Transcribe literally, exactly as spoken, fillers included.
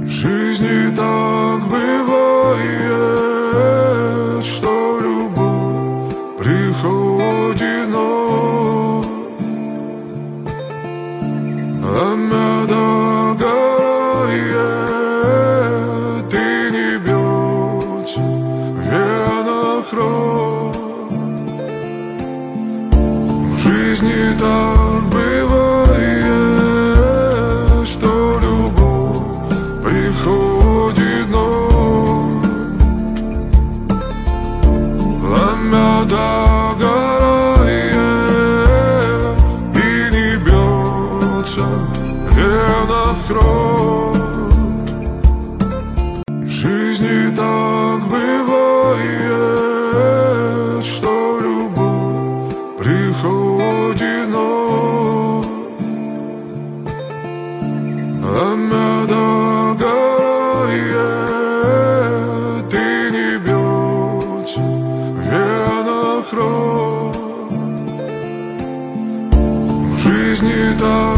В жизни так бывает, что любовь приходит вновь, пламя догорает и не бьется в венах кровь. В жизни так бывает, что любовь приходит вновь, пламя догорает и не бьется в венах кровь. В жизни так бывает, что любовь приходит вновь, пламя догорает и не бьется в венах кровь. В жизни так